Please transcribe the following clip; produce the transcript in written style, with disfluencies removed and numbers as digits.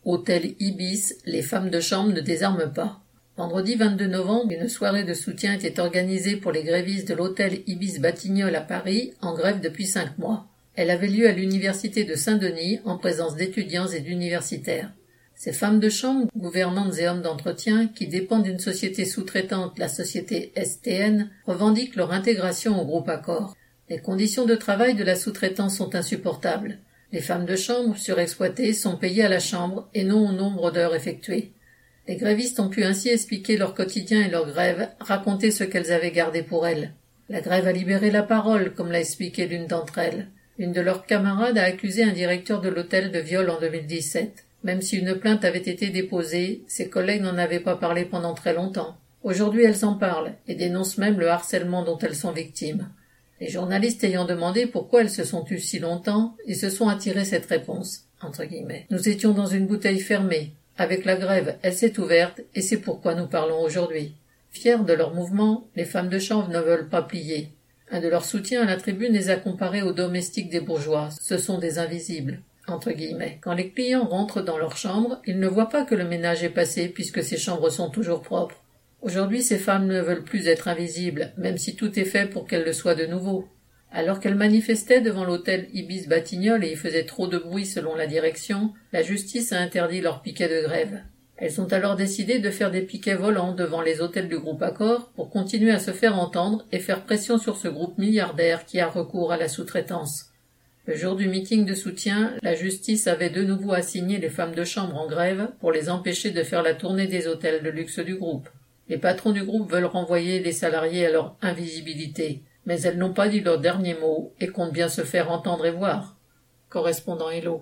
Hôtel Ibis, les femmes de chambre ne désarment pas. Vendredi 22 novembre, une soirée de soutien était organisée pour les grévistes de l'hôtel Ibis Batignolles à Paris, en grève depuis 5 mois. Elle avait lieu à l'université de Saint-Denis, en présence d'étudiants et d'universitaires. Ces femmes de chambre, gouvernantes et hommes d'entretien, qui dépendent d'une société sous-traitante, la société STN, revendiquent leur intégration au groupe Accor. Les conditions de travail de la sous-traitance sont insupportables. Les femmes de chambre, surexploitées, sont payées à la chambre et non au nombre d'heures effectuées. Les grévistes ont pu ainsi expliquer leur quotidien et leur grève, raconter ce qu'elles avaient gardé pour elles. La grève a libéré la parole, comme l'a expliqué l'une d'entre elles. Une de leurs camarades a accusé un directeur de l'hôtel de viol en 2017. Même si une plainte avait été déposée, ses collègues n'en avaient pas parlé pendant très longtemps. Aujourd'hui, elles en parlent et dénoncent même le harcèlement dont elles sont victimes. Les journalistes ayant demandé pourquoi elles se sont tues si longtemps, ils se sont attirés cette réponse, entre guillemets. Nous étions dans une bouteille fermée. Avec la grève, elle s'est ouverte et c'est pourquoi nous parlons aujourd'hui. Fiers de leur mouvement, les femmes de chambre ne veulent pas plier. Un de leurs soutiens à la tribune les a comparés aux domestiques des bourgeois. Ce sont des invisibles, entre guillemets. Quand les clients rentrent dans leur chambre, ils ne voient pas que le ménage est passé puisque ces chambres sont toujours propres. Aujourd'hui, ces femmes ne veulent plus être invisibles, même si tout est fait pour qu'elles le soient de nouveau. Alors qu'elles manifestaient devant l'hôtel Ibis Batignolles et y faisaient trop de bruit selon la direction, la justice a interdit leur piquet de grève. Elles ont alors décidé de faire des piquets volants devant les hôtels du groupe Accor pour continuer à se faire entendre et faire pression sur ce groupe milliardaire qui a recours à la sous-traitance. Le jour du meeting de soutien, la justice avait de nouveau assigné les femmes de chambre en grève pour les empêcher de faire la tournée des hôtels de luxe du groupe. Les patrons du groupe veulent renvoyer les salariés à leur invisibilité, mais elles n'ont pas dit leur dernier mot et comptent bien se faire entendre et voir. Correspondant Hello.